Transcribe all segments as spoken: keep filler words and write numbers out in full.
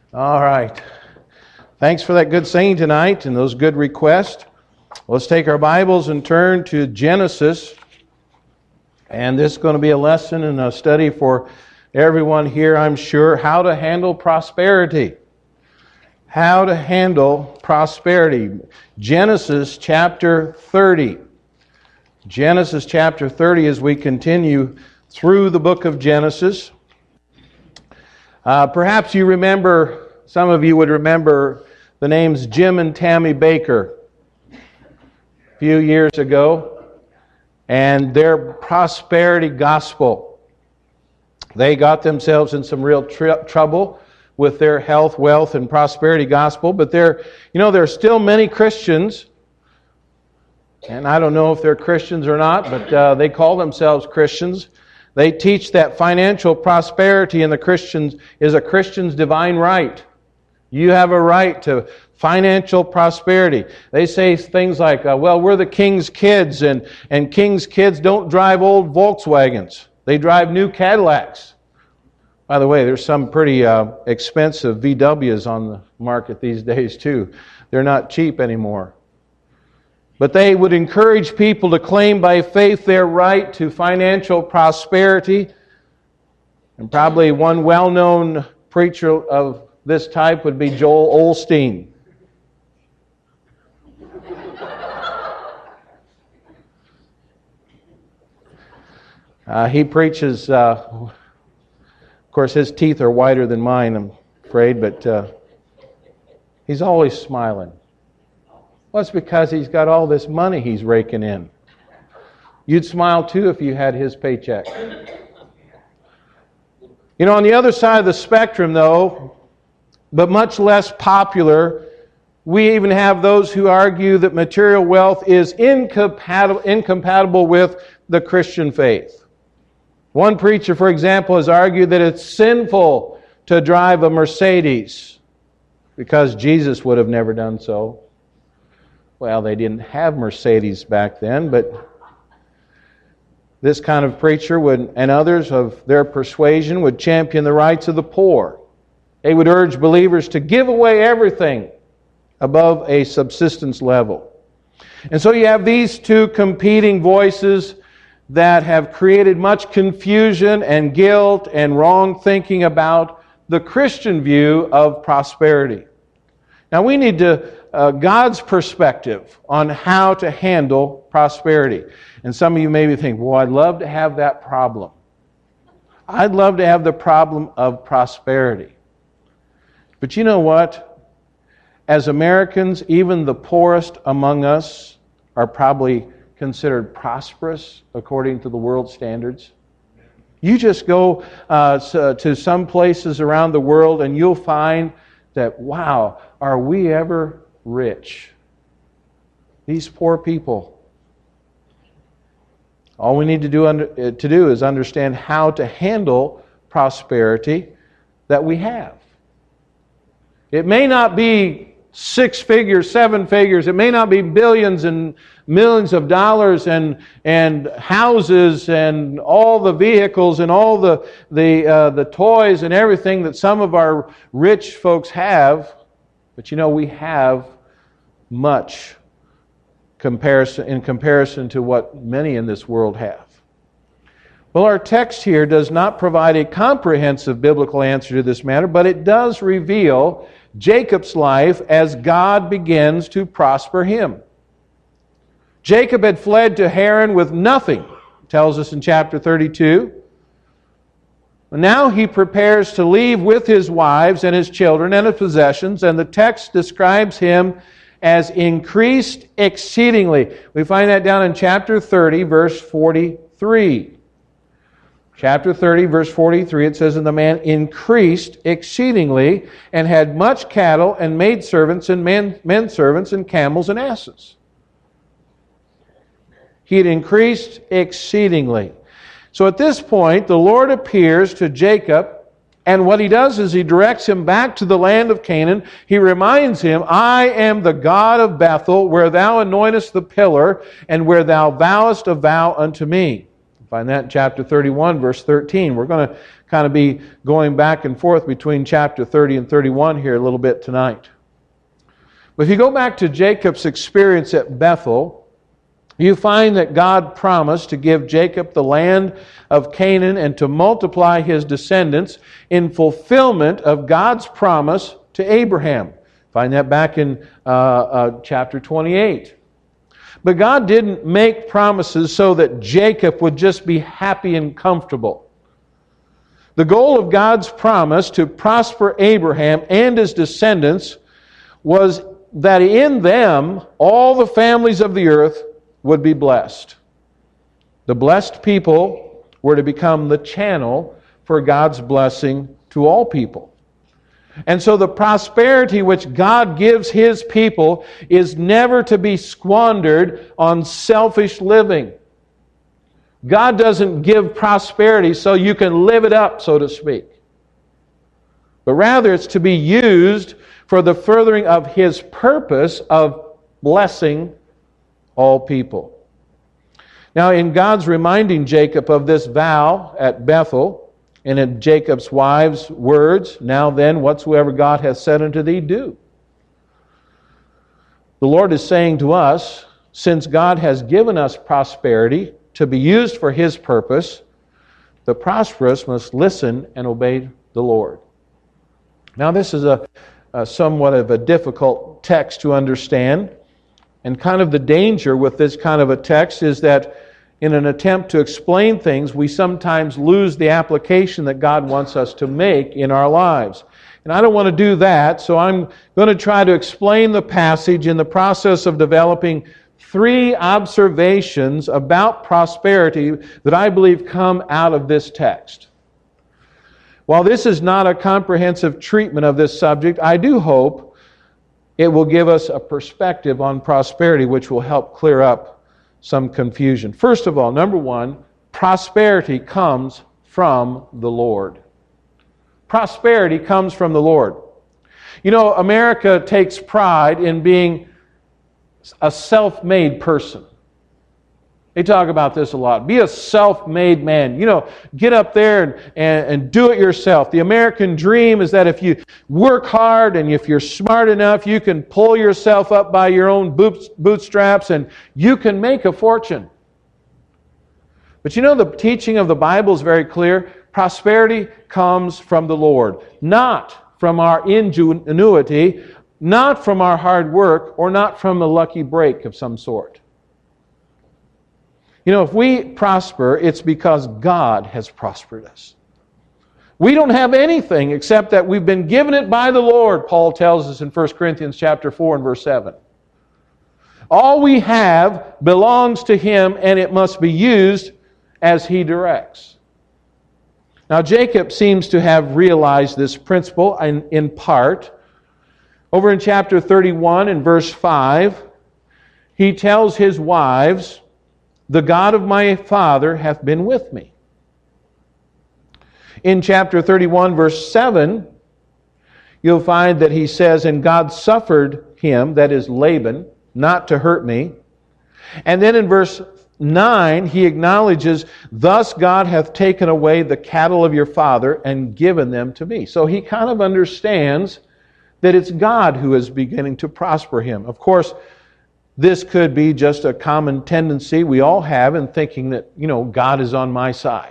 All right. Thanks for that good singing tonight and those good requests. Let's take our Bibles and turn to Genesis. And this is going to be a lesson and a study for everyone here, I'm sure, how to handle prosperity. How to handle prosperity. Genesis chapter thirty. Genesis chapter thirty as we continue through the book of Genesis. Uh, perhaps you remember, some of you would remember the names Jim and Tammy Baker a few years ago and their prosperity gospel. They got themselves in some real tr- trouble with their health, wealth, and prosperity gospel, but there, you know, there are still many Christians, and I don't know if they're Christians or not, but uh, they call themselves Christians. They teach that financial prosperity in the Christians is a Christian's divine right. You have a right to financial prosperity. They say things like, uh, well, we're the king's kids, and, and king's kids don't drive old Volkswagens. They drive new Cadillacs. By the way, there's some pretty uh, expensive V Ws on the market these days, too. They're not cheap anymore. But they would encourage people to claim by faith their right to financial prosperity. And probably one well-known preacher of this type would be Joel Osteen. Uh, he preaches, uh, of course his teeth are whiter than mine, I'm afraid, but uh, he's always smiling. Well, it's because he's got all this money he's raking in. You'd smile too if you had his paycheck. You know, on the other side of the spectrum, though, but much less popular, we even have those who argue that material wealth is incompatible, incompatible with the Christian faith. One preacher, for example, has argued that it's sinful to drive a Mercedes because Jesus would have never done so. Well, they didn't have Mercedes back then, but this kind of preacher would, and others of their persuasion would champion the rights of the poor. They would urge believers to give away everything above a subsistence level. And so you have these two competing voices that have created much confusion and guilt and wrong thinking about the Christian view of prosperity. Now we need to uh, God's perspective on how to handle prosperity. And some of you maybe think, well, I'd love to have that problem. I'd love to have the problem of prosperity. But you know what? As Americans, even the poorest among us are probably considered prosperous according to the world standards. You just go uh, to some places around the world and you'll find that, wow, are we ever rich? These poor people. All we need to do, under, to do is understand how to handle prosperity that we have. It may not be six figures, seven figures. It may not be billions and millions of dollars and and houses and all the vehicles and all the the uh, the toys and everything that some of our rich folks have. But you know, we have much comparison in comparison to what many in this world have. Well, our text here does not provide a comprehensive biblical answer to this matter, but it does reveal Jacob's life as God begins to prosper him. Jacob had fled to Haran with nothing, tells us in chapter thirty-two. Now he prepares to leave with his wives and his children and his possessions, and the text describes him as increased exceedingly. We find that down in chapter thirty, verse forty-three. Chapter thirty, verse forty-three, it says, "And the man increased exceedingly, and had much cattle, and maidservants, and men, men servants, and camels, and asses." He had increased exceedingly. So at this point, the Lord appears to Jacob, and what he does is he directs him back to the land of Canaan. He reminds him, "I am the God of Bethel, where thou anointest the pillar, and where thou vowest a vow unto me." Find that in chapter thirty-one, verse thirteen. We're going to kind of be going back and forth between chapter thirty and thirty-one here a little bit tonight. But if you go back to Jacob's experience at Bethel, you find that God promised to give Jacob the land of Canaan and to multiply his descendants in fulfillment of God's promise to Abraham. Find that back in uh, uh, chapter twenty-eight. But God didn't make promises so that Jacob would just be happy and comfortable. The goal of God's promise to prosper Abraham and his descendants was that in them all the families of the earth would be blessed. The blessed people were to become the channel for God's blessing to all people. And so the prosperity which God gives His people is never to be squandered on selfish living. God doesn't give prosperity so you can live it up, so to speak. But rather it's to be used for the furthering of His purpose of blessing all people. Now, in God's reminding Jacob of this vow at Bethel, and in Jacob's wife's words, "Now then, whatsoever God hath said unto thee, do." The Lord is saying to us, since God has given us prosperity to be used for His purpose, the prosperous must listen and obey the Lord. Now, this is a, a somewhat of a difficult text to understand, and kind of the danger with this kind of a text is that in an attempt to explain things, we sometimes lose the application that God wants us to make in our lives. And I don't want to do that, so I'm going to try to explain the passage in the process of developing three observations about prosperity that I believe come out of this text. While this is not a comprehensive treatment of this subject, I do hope it will give us a perspective on prosperity which will help clear up some confusion. First of all, number one, prosperity comes from the Lord. Prosperity comes from the Lord. You know, America takes pride in being a self-made person. They talk about this a lot. Be a self-made man. You know, get up there and, and, and do it yourself. The American dream is that if you work hard and if you're smart enough, you can pull yourself up by your own boots, bootstraps and you can make a fortune. But you know, the teaching of the Bible is very clear. Prosperity comes from the Lord, not from our ingenuity, not from our hard work, or not from a lucky break of some sort. You know, if we prosper, it's because God has prospered us. We don't have anything except that we've been given it by the Lord, Paul tells us in First Corinthians chapter four and verse seven. All we have belongs to Him, and it must be used as He directs. Now, Jacob seems to have realized this principle in, in part. Over in chapter thirty-one and verse five, he tells his wives, "The God of my father hath been with me." In chapter thirty-one, verse seven, you'll find that he says, "And God suffered him," that is Laban, "not to hurt me." And then in verse nine, he acknowledges, "Thus God hath taken away the cattle of your father and given them to me." So he kind of understands that it's God who is beginning to prosper him. Of course, this could be just a common tendency we all have in thinking that, you know, God is on my side.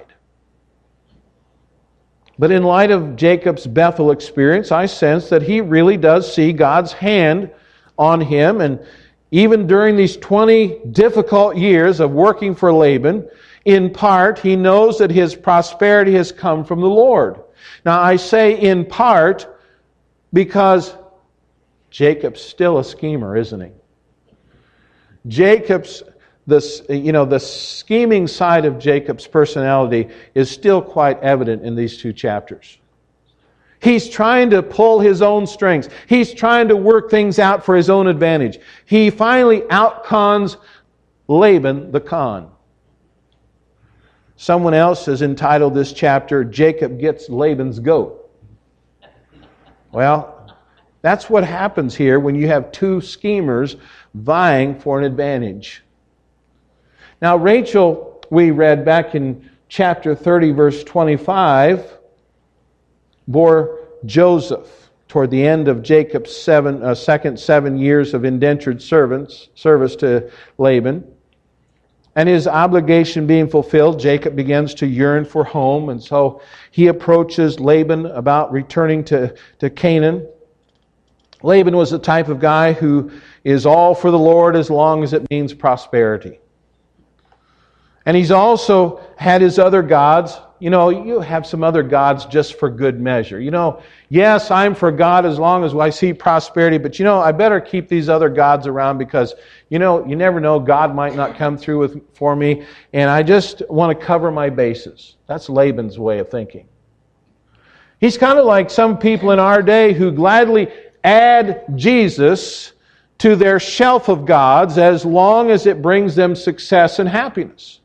But in light of Jacob's Bethel experience, I sense that he really does see God's hand on him. And even during these twenty difficult years of working for Laban, in part, he knows that his prosperity has come from the Lord. Now, I say in part because Jacob's still a schemer, isn't he? Jacob's, the, you know, the scheming side of Jacob's personality is still quite evident in these two chapters. He's trying to pull his own strings. He's trying to work things out for his own advantage. He finally outcons Laban the con. Someone else has entitled this chapter, "Jacob Gets Laban's Goat." Well, that's what happens here when you have two schemers vying for an advantage. Now, Rachel, we read back in chapter thirty, verse twenty-five, bore Joseph toward the end of Jacob's seven, uh, second seven years of indentured servants, service to Laban. And his obligation being fulfilled, Jacob begins to yearn for home. And so he approaches Laban about returning to, to Canaan. Laban was the type of guy who is all for the Lord as long as it means prosperity. And he's also had his other gods. You know, you have some other gods just for good measure. You know, yes, I'm for God as long as I see prosperity, but you know, I better keep these other gods around because, you know, you never know, God might not come through with for me, and I just want to cover my bases. That's Laban's way of thinking. He's kind of like some people in our day who gladly add Jesus to their shelf of gods as long as it brings them success and happiness.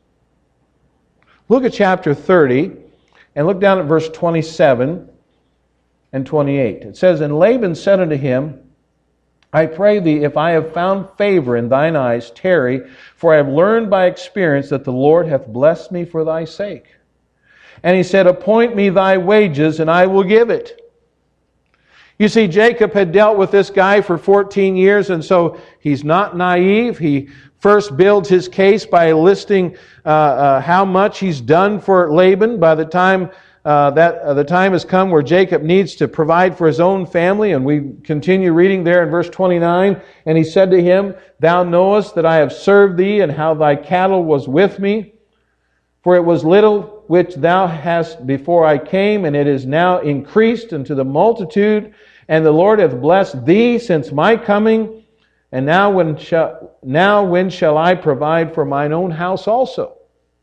Look at chapter thirty and look down at verse twenty-seven and twenty-eight. It says, And Laban said unto him, I pray thee, if I have found favor in thine eyes, tarry, for I have learned by experience that the Lord hath blessed me for thy sake. And he said, Appoint me thy wages, and I will give it. You see, Jacob had dealt with this guy for fourteen years, and so he's not naive. He first builds his case by listing uh, uh, how much he's done for Laban. By the time uh, that uh, the time has come where Jacob needs to provide for his own family, and we continue reading there in verse twenty-nine. And he said to him, Thou knowest that I have served thee, and how thy cattle was with me. For it was little which thou hast before I came, and it is now increased unto the multitude. And the Lord hath blessed thee since my coming. And now when shall, now when shall I provide for mine own house also?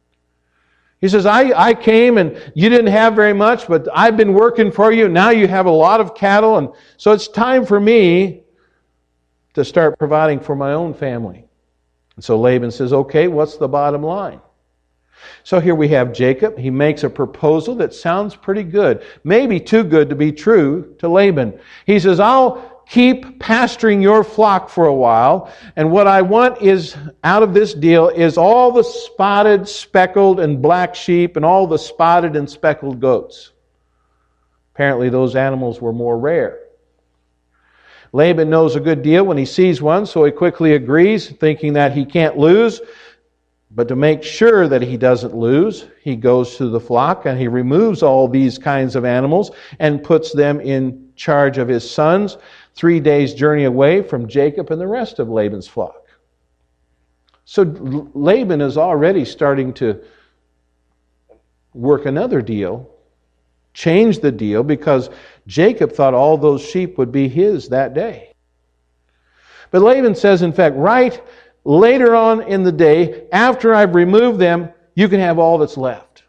He says, I, I came and you didn't have very much, but I've been working for you. Now you have a lot of cattle. And so it's time for me to start providing for my own family. And so Laban says, okay, what's the bottom line? So here we have Jacob. He makes a proposal that sounds pretty good. Maybe too good to be true to Laban. He says, I'll keep pasturing your flock for a while. And what I want is, out of this deal, is all the spotted, speckled, and black sheep and all the spotted and speckled goats. Apparently those animals were more rare. Laban knows a good deal when he sees one, so he quickly agrees, thinking that he can't lose. But to make sure that he doesn't lose, he goes to the flock and he removes all these kinds of animals and puts them in charge of his sons, three days' journey away from Jacob and the rest of Laban's flock. So Laban is already starting to work another deal, change the deal, because Jacob thought all those sheep would be his that day. But Laban says, in fact, right later on in the day, after I've removed them, you can have all that's left.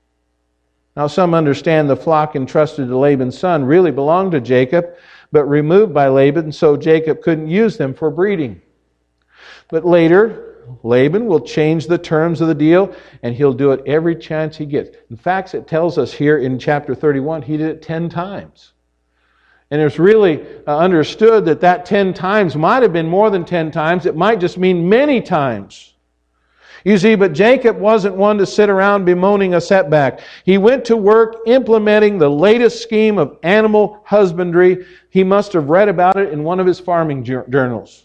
Now some understand the flock entrusted to Laban's son really belonged to Jacob, but removed by Laban, so Jacob couldn't use them for breeding. But later, Laban will change the terms of the deal, and he'll do it every chance he gets. In fact, it tells us here in chapter thirty-one, he did it ten times. And it's really uh, understood that that ten times might have been more than ten times. It might just mean many times. You see, but Jacob wasn't one to sit around bemoaning a setback. He went to work implementing the latest scheme of animal husbandry. He must have read about it in one of his farming journals.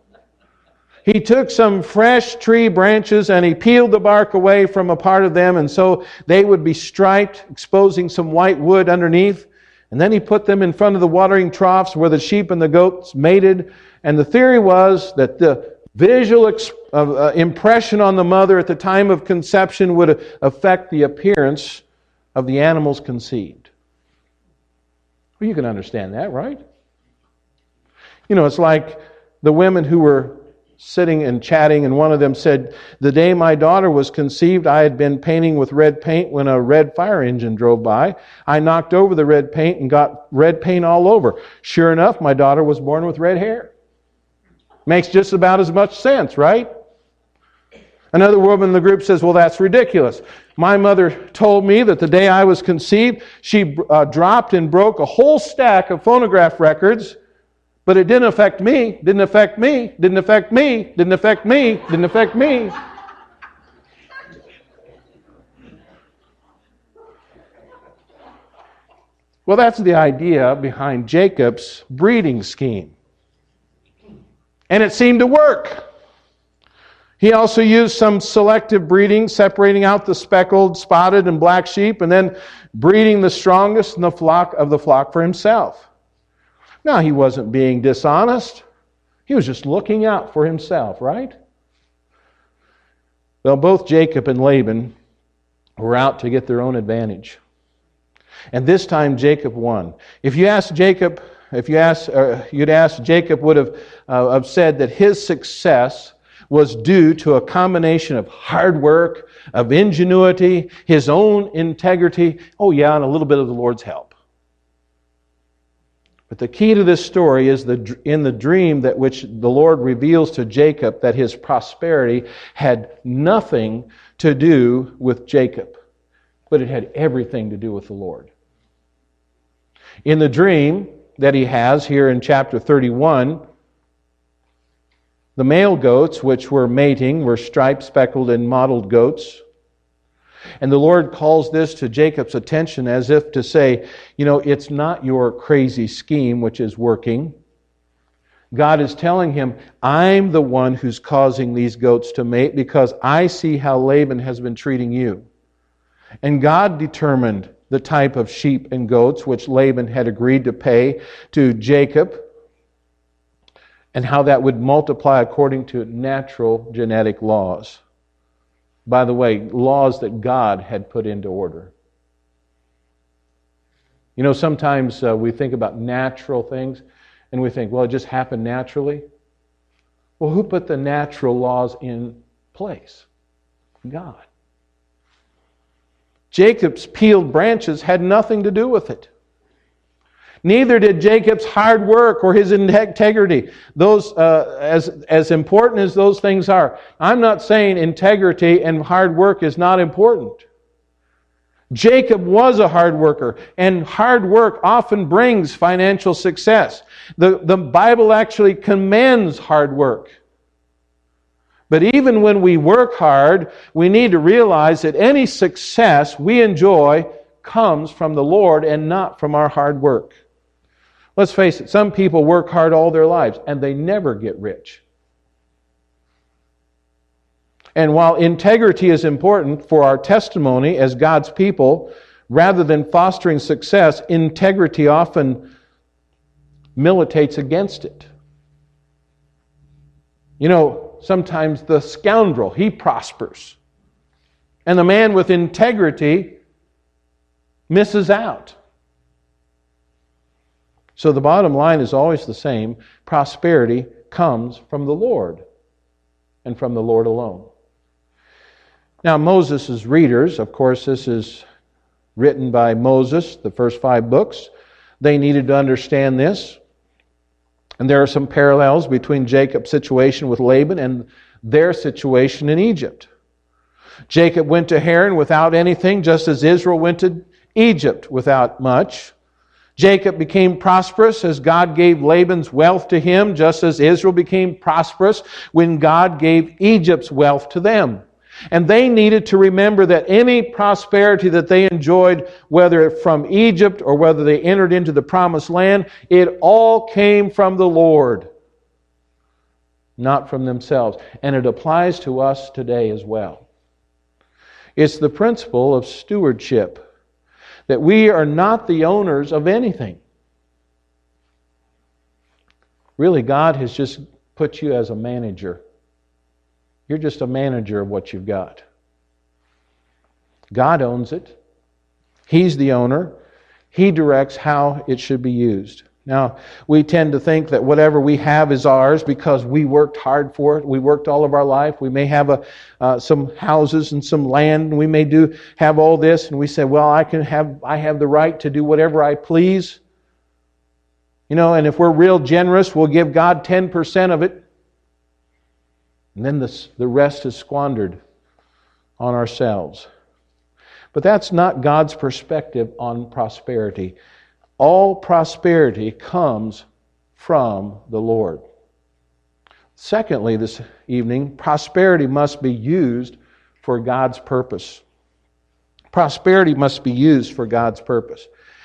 He took some fresh tree branches and he peeled the bark away from a part of them, and so they would be striped, exposing some white wood underneath. And then he put them in front of the watering troughs where the sheep and the goats mated. And the theory was that the visual exp- uh, impression on the mother at the time of conception would affect the appearance of the animals conceived. Well, you can understand that, right? You know, it's like the women who were sitting and chatting, and one of them said, the day my daughter was conceived, I had been painting with red paint when a red fire engine drove by. I knocked over the red paint and got red paint all over. Sure enough, my daughter was born with red hair. Makes just about as much sense, right? Another woman in the group says, well, that's ridiculous. My mother told me that the day I was conceived, she uh, dropped and broke a whole stack of phonograph records. But it didn't affect me, didn't affect me, didn't affect me, didn't affect me, didn't affect me. Well, that's the idea behind Jacob's breeding scheme. And it seemed to work. He also used some selective breeding, separating out the speckled, spotted, and black sheep, and then breeding the strongest in the flock of the flock for himself. Now, he wasn't being dishonest. He was just looking out for himself, right? Well, both Jacob and Laban were out to get their own advantage. And this time Jacob won. If you ask Jacob, if you ask, uh, you'd ask, Jacob would have, uh, have said that his success was due to a combination of hard work, of ingenuity, his own integrity, oh yeah, and a little bit of the Lord's help. But the key to this story is the, in the dream that which the Lord reveals to Jacob that his prosperity had nothing to do with Jacob, but it had everything to do with the Lord. In the dream that he has here in chapter thirty-one, the male goats which were mating were striped, speckled, and mottled goats. And the Lord calls this to Jacob's attention as if to say, you know, it's not your crazy scheme which is working. God is telling him, I'm the one who's causing these goats to mate because I see how Laban has been treating you. And God determined the type of sheep and goats which Laban had agreed to pay to Jacob and how that would multiply according to natural genetic laws. By the way, laws that God had put into order. You know, sometimes uh, we think about natural things and we think, well, it just happened naturally. Well, who put the natural laws in place? God. Jacob's peeled branches had nothing to do with it. Neither did Jacob's hard work or his integrity. Those, uh, as, as important as those things are. I'm not saying integrity and hard work is not important. Jacob was a hard worker, and hard work often brings financial success. The, the Bible actually commends hard work. But even when we work hard, we need to realize that any success we enjoy comes from the Lord and not from our hard work. Let's face it, some people work hard all their lives and they never get rich. And while integrity is important for our testimony as God's people, rather than fostering success, integrity often militates against it. You know, sometimes the scoundrel, he prospers. And the man with integrity misses out. So the bottom line is always the same. Prosperity comes from the Lord and from the Lord alone. Now, Moses' readers, of course, this is written by Moses, the first five books. They needed to understand this. And there are some parallels between Jacob's situation with Laban and their situation in Egypt. Jacob went to Haran without anything, just as Israel went to Egypt without much. Jacob became prosperous as God gave Laban's wealth to him, just as Israel became prosperous when God gave Egypt's wealth to them. And they needed to remember that any prosperity that they enjoyed, whether from Egypt or whether they entered into the promised land, it all came from the Lord, not from themselves. And it applies to us today as well. It's the principle of stewardship, that we are not the owners of anything. Really, God has just put you as a manager. You're just a manager of what you've got. God owns it. He's the owner. He directs how it should be used. Now, we tend to think that whatever we have is ours because we worked hard for it. We worked all of our life. We may have a, uh, some houses and some land, and we may do have all this, and we say, well, I can have, I have the right to do whatever I please. You know, and if we're real generous, we'll give God ten percent of it. And then the, the rest is squandered on ourselves. But that's not God's perspective on prosperity. All prosperity comes from the Lord. Secondly, this evening, prosperity must be used for God's purpose. Prosperity must be used for God's purpose.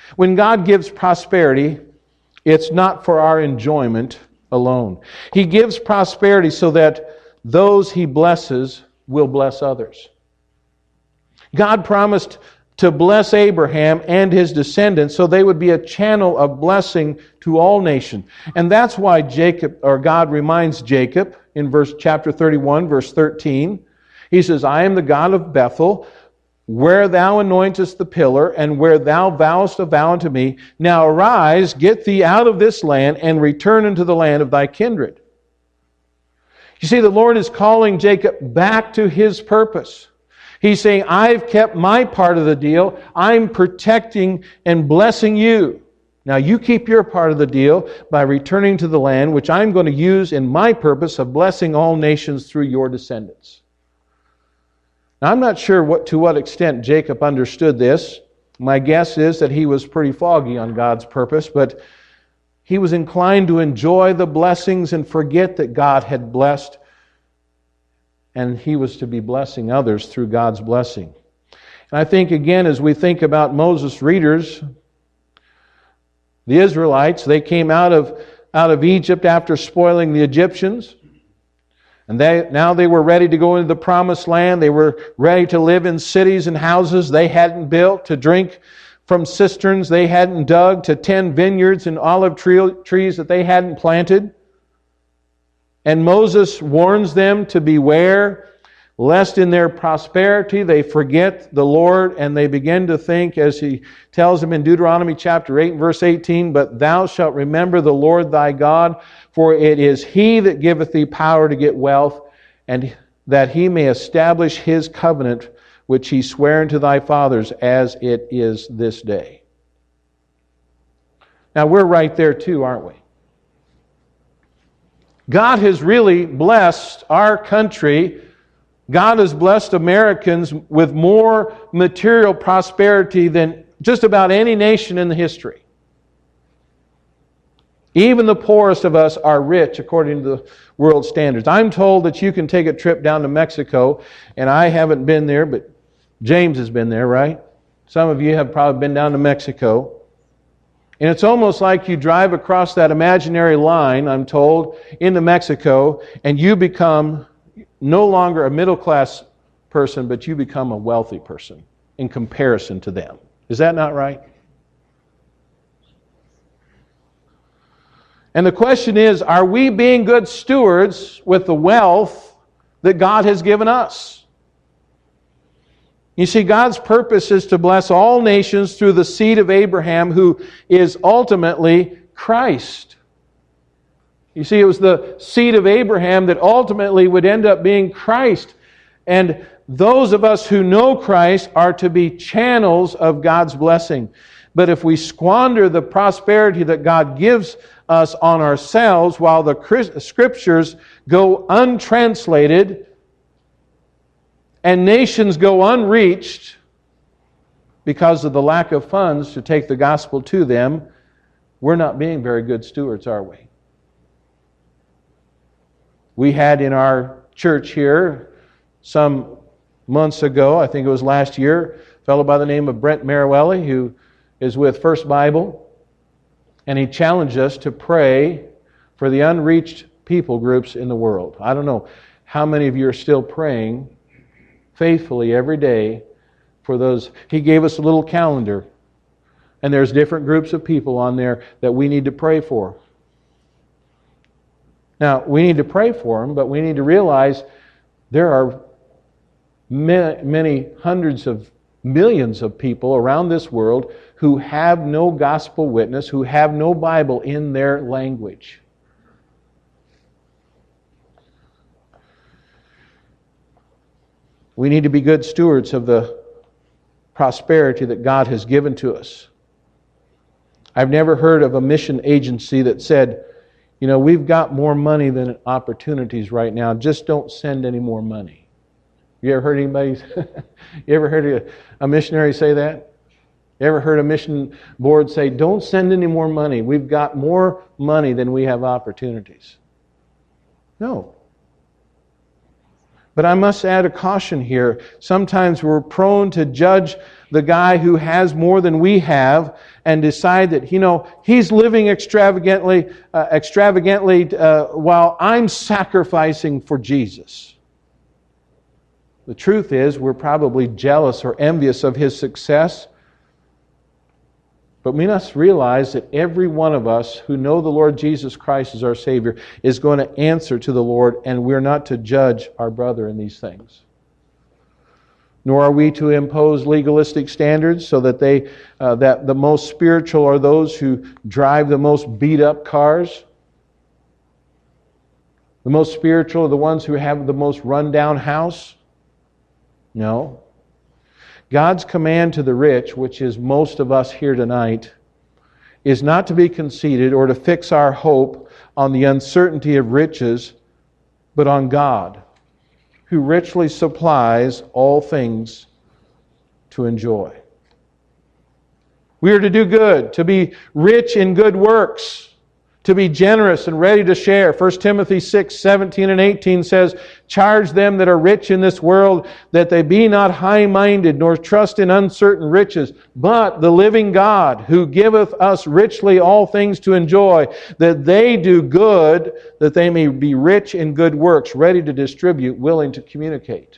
When God gives prosperity, it's not for our enjoyment alone. He gives prosperity so that those He blesses will bless others. God promised to bless Abraham and his descendants so they would be a channel of blessing to all nations. And that's why Jacob, or God reminds Jacob in verse chapter thirty-one, verse thirteen. He says, I am the God of Bethel, where thou anointest the pillar, and where thou vowest a vow unto me. Now arise, get thee out of this land, and return unto the land of thy kindred. You see, the Lord is calling Jacob back to his purpose. He's saying, I've kept my part of the deal. I'm protecting and blessing you. Now you keep your part of the deal by returning to the land, which I'm going to use in my purpose of blessing all nations through your descendants. Now I'm not sure what to what extent Jacob understood this. My guess is that he was pretty foggy on God's purpose, but he was inclined to enjoy the blessings and forget that God had blessed, and he was to be blessing others through God's blessing. And I think, again, as we think about Moses' readers, the Israelites, they came out of, out of Egypt after spoiling the Egyptians. And they, now they were ready to go into the promised land. They were ready to live in cities and houses they hadn't built, to drink from cisterns they hadn't dug, to tend vineyards and olive tree, trees that they hadn't planted. And Moses warns them to beware, lest in their prosperity they forget the Lord, and they begin to think, as he tells them in Deuteronomy chapter eight, verse eighteen, but thou shalt remember the Lord thy God, for it is He that giveth thee power to get wealth, and that He may establish His covenant, which He sware unto thy fathers, as it is this day. Now we're right there too, aren't we? God has really blessed our country. God has blessed Americans with more material prosperity than just about any nation in the history. Even the poorest of us are rich according to the world standards. I'm told that you can take a trip down to Mexico, and I haven't been there, but James has been there, right? Some of you have probably been down to Mexico. And it's almost like you drive across that imaginary line, I'm told, into Mexico, and you become no longer a middle-class person, but you become a wealthy person in comparison to them. Is that not right? And the question is, are we being good stewards with the wealth that God has given us? You see, God's purpose is to bless all nations through the seed of Abraham, who is ultimately Christ. You see, it was the seed of Abraham that ultimately would end up being Christ. And those of us who know Christ are to be channels of God's blessing. But if we squander the prosperity that God gives us on ourselves while the Scriptures go untranslated and nations go unreached because of the lack of funds to take the gospel to them, we're not being very good stewards, are we? We had in our church here some months ago, I think it was last year, a fellow by the name of Brent Marawelli, who is with First Bible, and he challenged us to pray for the unreached people groups in the world. I don't know how many of you are still praying faithfully every day for those. He gave us a little calendar, and there's different groups of people on there that we need to pray for. Now, we need to pray for them, but we need to realize there are many, many hundreds of millions of people around this world who have no gospel witness, who have no Bible in their language. We need to be good stewards of the prosperity that God has given to us. I've never heard of a mission agency that said, you know, we've got more money than opportunities right now, just don't send any more money. You ever heard anybody, you ever heard a, a missionary say that? You ever heard a mission board say, don't send any more money, we've got more money than we have opportunities? No. But I must add a caution here. Sometimes we're prone to judge the guy who has more than we have and decide that, you know, he's living extravagantly, uh, extravagantly uh, while I'm sacrificing for Jesus. The truth is, we're probably jealous or envious of his success. But we must realize that every one of us who know the Lord Jesus Christ as our Savior is going to answer to the Lord, and we're not to judge our brother in these things. Nor are we to impose legalistic standards so that they uh, that the most spiritual are those who drive the most beat-up cars. The most spiritual are the ones who have the most run-down house. No. God's command to the rich, which is most of us here tonight, is not to be conceited or to fix our hope on the uncertainty of riches, but on God, who richly supplies all things to enjoy. We are to do good, to be rich in good works, to be generous and ready to share. First Timothy six, seventeen and eighteen says, "Charge them that are rich in this world, that they be not high-minded, nor trust in uncertain riches, but the living God, who giveth us richly all things to enjoy, that they do good, that they may be rich in good works, ready to distribute, willing to communicate."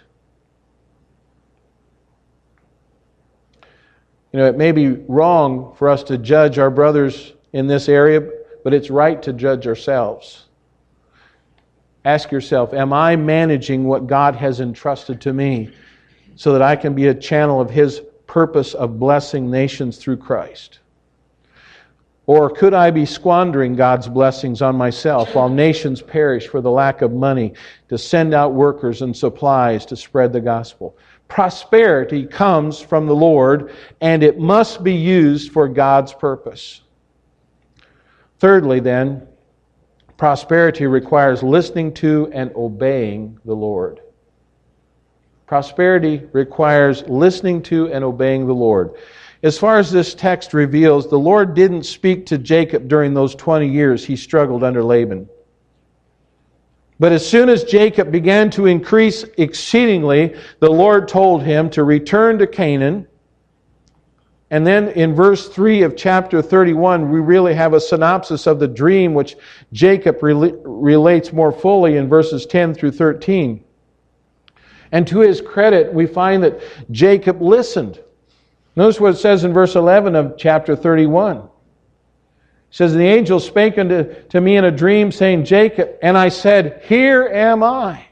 You know, it may be wrong for us to judge our brothers in this area, but it's right to judge ourselves. Ask yourself, am I managing what God has entrusted to me so that I can be a channel of His purpose of blessing nations through Christ? Or could I be squandering God's blessings on myself while nations perish for the lack of money to send out workers and supplies to spread the gospel? Prosperity comes from the Lord, and it must be used for God's purpose. Thirdly, then, prosperity requires listening to and obeying the Lord. Prosperity requires listening to and obeying the Lord. As far as this text reveals, the Lord didn't speak to Jacob during those twenty years he struggled under Laban. But as soon as Jacob began to increase exceedingly, the Lord told him to return to Canaan. And then in verse three of chapter thirty-one, we really have a synopsis of the dream which Jacob re- relates more fully in verses ten through thirteen. And to his credit, we find that Jacob listened. Notice what it says in verse eleven of chapter thirty-one. It says, "The angel spake unto to me in a dream, saying, Jacob, and I said, Here am I.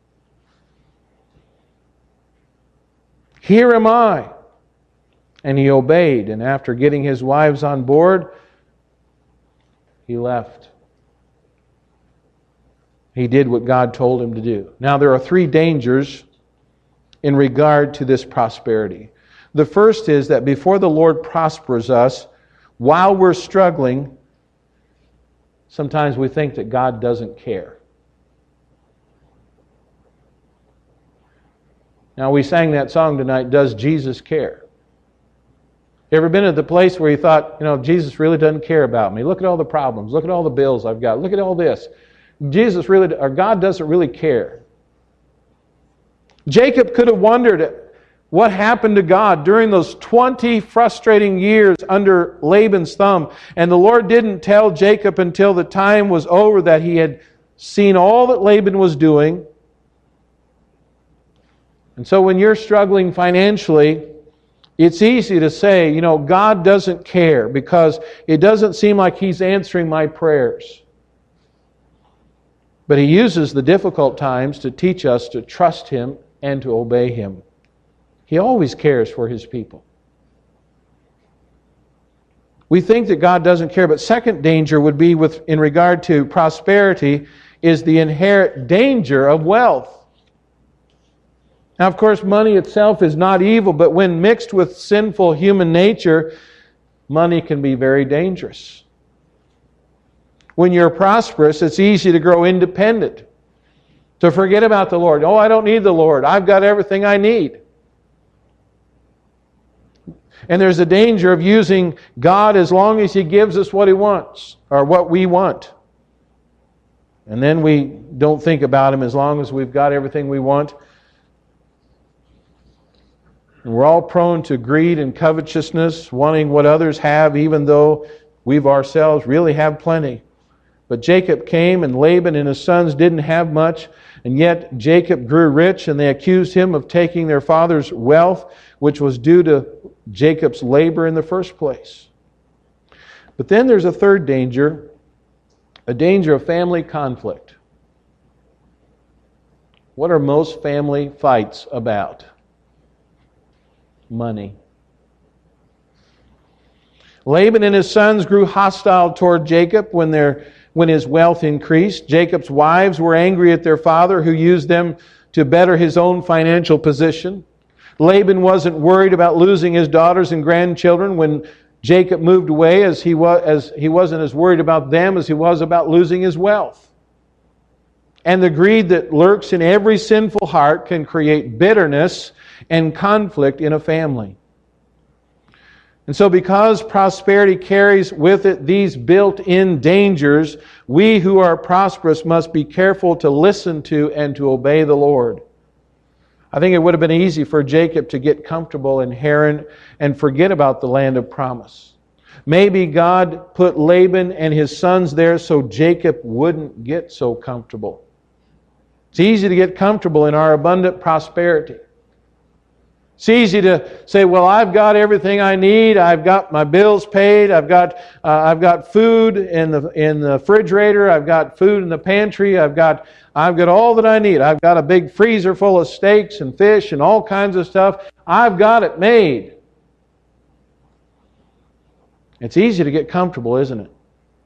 Here am I. And he obeyed, and after getting his wives on board, he left." He did what God told him to do. Now, there are three dangers in regard to this prosperity. The first is that before the Lord prospers us, while we're struggling, sometimes we think that God doesn't care. Now, we sang that song tonight, "Does Jesus Care?" You ever been at the place where you thought, you know, Jesus really doesn't care about me? Look at all the problems. Look at all the bills I've got. Look at all this. Jesus really, or God doesn't really care. Jacob could have wondered what happened to God during those twenty frustrating years under Laban's thumb. And the Lord didn't tell Jacob until the time was over that he had seen all that Laban was doing. And so when you're struggling financially, it's easy to say, you know, God doesn't care because it doesn't seem like He's answering my prayers. But He uses the difficult times to teach us to trust Him and to obey Him. He always cares for His people. We think that God doesn't care, but second danger would be with in regard to prosperity is the inherent danger of wealth. Now, of course, money itself is not evil, but when mixed with sinful human nature, money can be very dangerous. When you're prosperous, it's easy to grow independent, to forget about the Lord. Oh, I don't need the Lord. I've got everything I need. And there's a danger of using God as long as He gives us what He wants, or what we want. And then we don't think about Him as long as we've got everything we want. And we're all prone to greed and covetousness, wanting what others have, even though we've ourselves really have plenty. But Jacob came, and Laban and his sons didn't have much, and yet Jacob grew rich, and they accused him of taking their father's wealth, which was due to Jacob's labor in the first place. But then there's a third danger, a danger of family conflict. What are most family fights about? Money. Laban and his sons grew hostile toward Jacob when their when his wealth increased. Jacob's wives were angry at their father, who used them to better his own financial position. Laban wasn't worried about losing his daughters and grandchildren when Jacob moved away, as he was as he wasn't as worried about them as he was about losing his wealth. And the greed that lurks in every sinful heart can create bitterness and conflict in a family. And so because prosperity carries with it these built-in dangers, we who are prosperous must be careful to listen to and to obey the Lord. I think it would have been easy for Jacob to get comfortable in Haran and forget about the land of promise. Maybe God put Laban and his sons there so Jacob wouldn't get so comfortable. It's easy to get comfortable in our abundant prosperity. It's easy to say, well, I've got everything I need. I've got my bills paid. I've got uh, I've got food in the in the refrigerator. I've got food in the pantry. I've got I've got all that I need. I've got a big freezer full of steaks and fish and all kinds of stuff. I've got it made. It's easy to get comfortable, isn't it?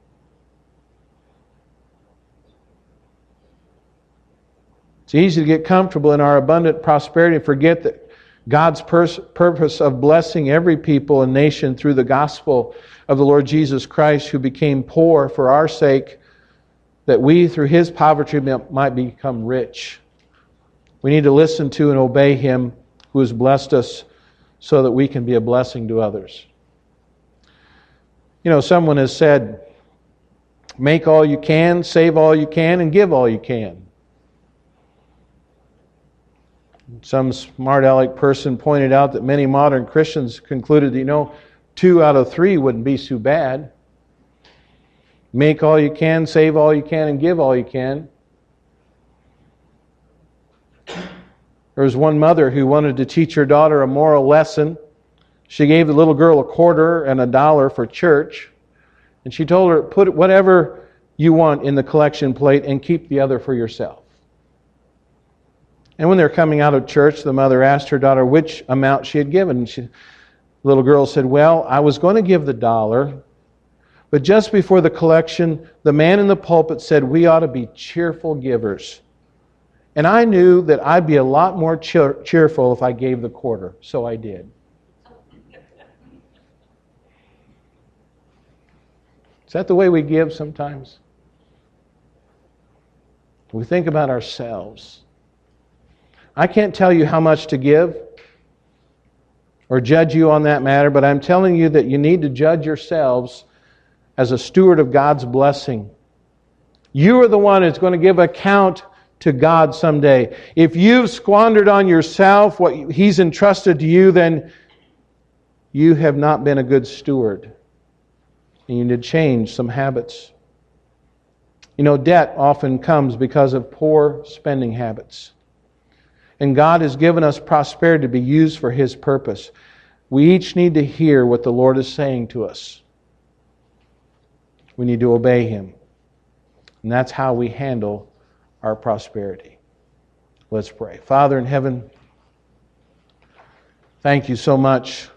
It's easy to get comfortable in our abundant prosperity and forget that God's pers- purpose of blessing every people and nation through the gospel of the Lord Jesus Christ, who became poor for our sake, that we through His poverty might become rich. We need to listen to and obey Him who has blessed us so that we can be a blessing to others. You know, someone has said, make all you can, save all you can, and give all you can. Some smart aleck person pointed out that many modern Christians concluded, you know, two out of three wouldn't be too bad. Make all you can, save all you can, and give all you can. There was one mother who wanted to teach her daughter a moral lesson. She gave the little girl a quarter and a dollar for church. And she told her, put whatever you want in the collection plate and keep the other for yourself. And when they were coming out of church, the mother asked her daughter which amount she had given. And she, the little girl said, well, I was going to give the dollar, but just before the collection, the man in the pulpit said we ought to be cheerful givers. And I knew that I'd be a lot more cheer- cheerful if I gave the quarter, so I did. Is that the way we give sometimes? We think about ourselves. I can't tell you how much to give or judge you on that matter, but I'm telling you that you need to judge yourselves as a steward of God's blessing. You are the one who's going to give account to God someday. If you've squandered on yourself what He's entrusted to you, then you have not been a good steward. And you need to change some habits. You know, debt often comes because of poor spending habits. And God has given us prosperity to be used for His purpose. We each need to hear what the Lord is saying to us. We need to obey Him. And that's how we handle our prosperity. Let's pray. Father in heaven, thank You so much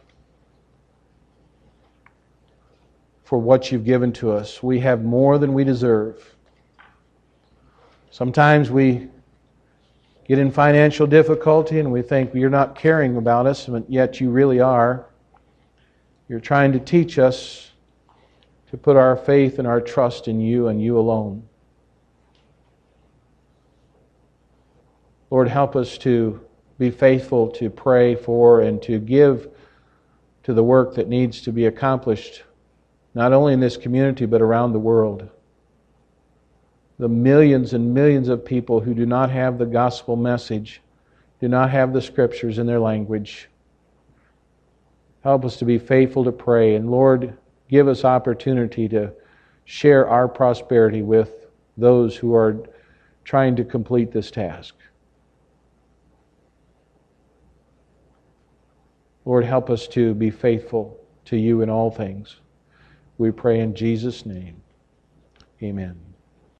for what You've given to us. We have more than we deserve. Sometimes we get in financial difficulty and we think You're not caring about us, but yet You really are. You're trying to teach us to put our faith and our trust in You and You alone. Lord, help us to be faithful to pray for and to give to the work that needs to be accomplished, not only in this community but around the world. the millions and millions of people who do not have the gospel message, do not have the Scriptures in their language. Help us to be faithful to pray. And Lord, give us opportunity to share our prosperity with those who are trying to complete this task. Lord, help us to be faithful to You in all things. We pray in Jesus' name. Amen.